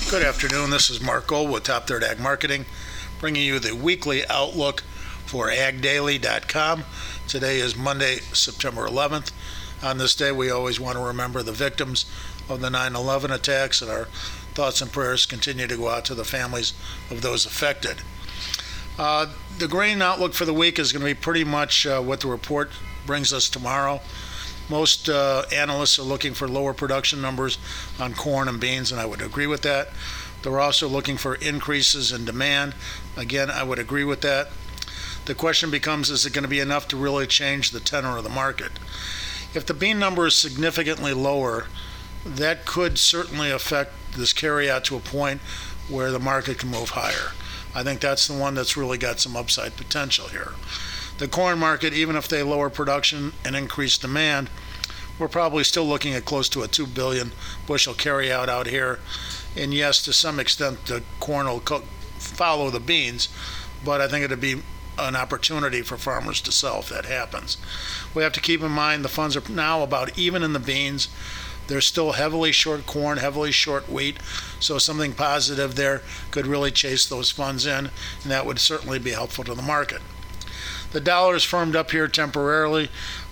Good afternoon. This is Mark Gold with Top Third Ag Marketing, bringing you the weekly outlook for agdaily.com. Today is Monday, September 11th. On this day, we always want to remember the victims of the 9/11 attacks, and our thoughts and prayers continue to go out to the families of those affected. The grain outlook for the week is going to be pretty much what the report brings us tomorrow. Most analysts are looking for lower production numbers on corn and beans, and I would agree with that. They're also looking for increases in demand. Again, I would agree with that. The question becomes, is it going to be enough to really change the tenor of the market? If the bean number is significantly lower, that could certainly affect this carryout to a point where the market can move higher. I think that's the one that's really got some upside potential here. The corn market, even if they lower production and increase demand, we're probably still looking at close to a 2 billion bushel carryout out here. And yes, to some extent, the corn will follow the beans, but I think it'll be an opportunity for farmers to sell if that happens. We have to keep in mind the funds are now about even in the beans. They're still heavily short corn, heavily short wheat, so something positive there could really chase those funds in, and that would certainly be helpful to the market. The dollar is firmed up here temporarily.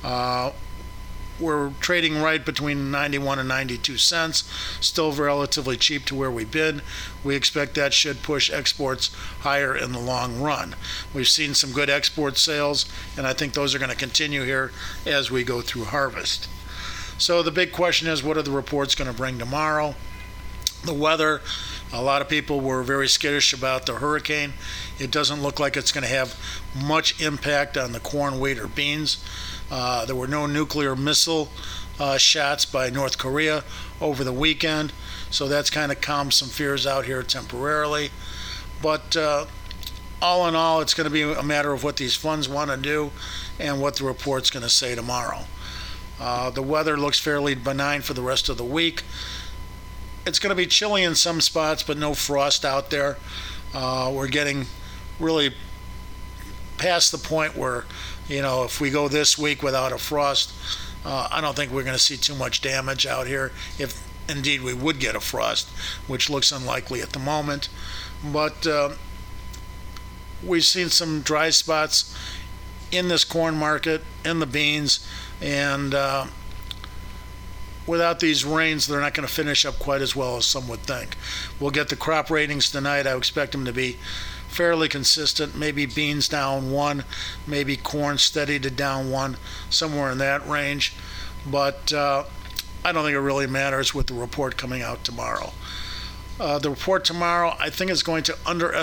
We're trading right between 91 and 92 cents, still relatively cheap to where we've been. We expect that should push exports higher in the long run. We've seen some good export sales, and I think those are going to continue here as we go through harvest. So the big question is, what are the reports going to bring tomorrow? The weather, a lot of people were very skittish about the hurricane. It doesn't look like it's going to have much impact on the corn, wheat, or beans. There were no nuclear missile shots by North Korea over the weekend, so that's kind of calmed some fears out here temporarily. But all in all, it's going to be a matter of what these funds want to do and what the report's going to say tomorrow. The weather looks fairly benign for the rest of the week. It's going to be chilly in some spots, but no frost out there. We're getting really past the point where, if we go this week without a frost, I don't think we're going to see too much damage out here, if indeed we would get a frost, which looks unlikely at the moment. But we've seen some dry spots in this corn market, in the beans, and without these rains, they're not going to finish up quite as well as some would think. We'll get the crop ratings tonight. I expect them to be fairly consistent, maybe beans down 1, maybe corn steady to down 1, somewhere in that range. But I don't think it really matters with the report coming out tomorrow. The report tomorrow, I think, is going to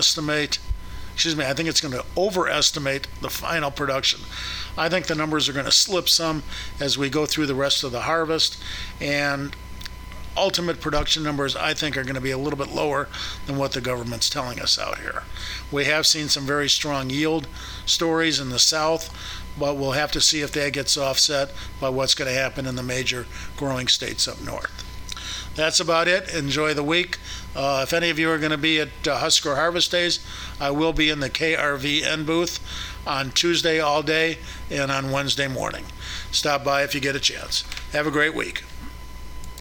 I think it's going to overestimate the final production. I think the numbers are going to slip some as we go through the rest of the harvest, and ultimate production numbers, I think, are going to be a little bit lower than what the government's telling us out here. We have seen some very strong yield stories in the south, but we'll have to see if that gets offset by what's going to happen in the major growing states up north. That's about it. Enjoy the week. If any of you are going to be at Husker Harvest Days, I will be in the KRVN booth on Tuesday all day and on Wednesday morning. Stop by if you get a chance. Have a great week.